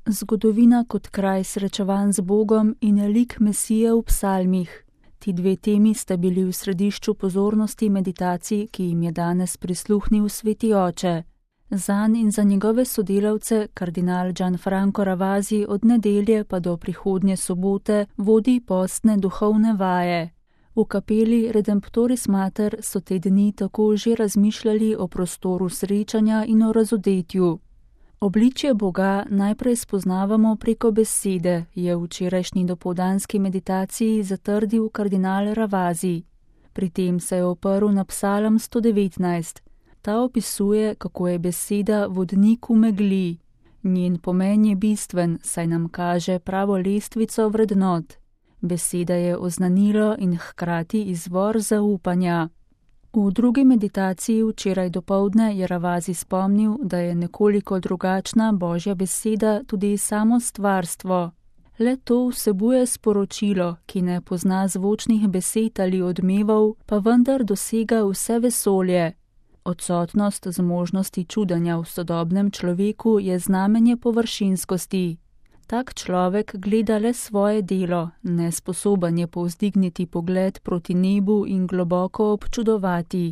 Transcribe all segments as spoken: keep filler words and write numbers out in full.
Zgodovina kot kraj srečevanj z Bogom in lik Mesije v psalmih. Ti dve temi sta bili v središču pozornosti meditacij, ki jim je danes prisluhnil Sveti oče. Zanj in za njegove sodelavce kardinal Gianfranco Ravasi od nedelje pa do prihodnje sobote vodi postne duhovne vaje. V kapeli Redemptoris Mater so te dni tako že razmišljali o prostoru srečanja in o razodetju. Obličje Boga najprej spoznavamo preko besede, je v včerajšnji dopoldanski meditaciji zatrdil kardinal Ravasi. Pri tem se je oprl na psalm sto devetnajst. Ta opisuje, kako je beseda vodnik v megli. Njen pomen je bistven, saj nam kaže pravo lestvico vrednot. Beseda je oznanilo in hkrati izvor zaupanja. V drugi meditaciji včeraj dopoldne je Ravasi spomnil, da je nekoliko drugačna Božja beseda tudi samo stvarstvo. Le to vsebuje sporočilo, ki ne pozna zvočnih besed ali odmevov, pa vendar dosega vse vesolje. Odsotnost zmožnosti čudenja v sodobnem človeku je znamenje površinskosti. Tak človek gleda le svoje delo, nesposoben je povzdigniti pogled proti nebu in globoko občudovati.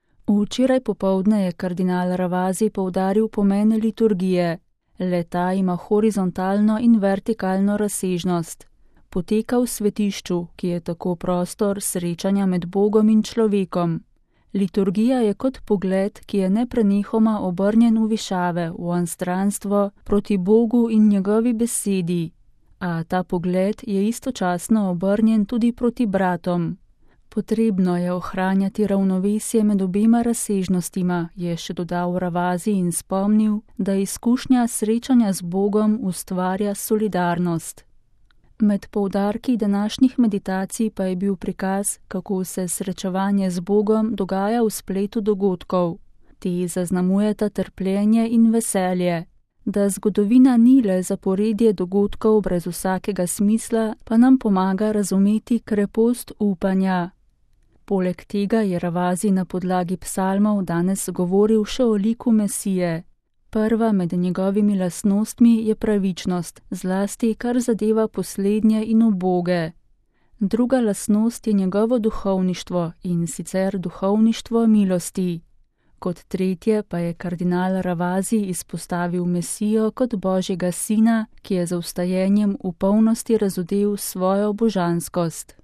Včeraj popoldne je kardinal Ravasi poudaril pomen liturgije. Le ta ima horizontalno in vertikalno razsežnost. Poteka v svetišču, ki je tako prostor srečanja med Bogom in človekom. Liturgija je kot pogled, ki je neprenehoma obrnjen v višave, v onstranstvo, proti Bogu in njegovi besedi. A ta pogled je istočasno obrnjen tudi proti bratom. Potrebno je ohranjati ravnovesje med obema razsežnostima, je še dodal Ravasi in spomnil, da izkušnja srečanja z Bogom ustvarja solidarnost. Med poudarki današnjih meditacij pa je bil prikaz, kako se srečevanje z Bogom dogaja v spletu dogodkov. Te zaznamujeta trpljenje in veselje. Da zgodovina ni le zaporedje dogodkov brez vsakega smisla, pa nam pomaga razumeti krepost upanja. Poleg tega je Ravasi na podlagi psalmov danes govoril še o liku Mesije. Prva med njegovimi lastnostmi je pravičnost, zlasti kar zadeva poslednje in uboge. Druga lastnost je njegovo duhovništvo, in sicer duhovništvo milosti. Kot tretje pa je kardinal Ravasi izpostavil Mesijo kot Božjega sina, ki je z vstajenjem v polnosti razodel svojo božanskost.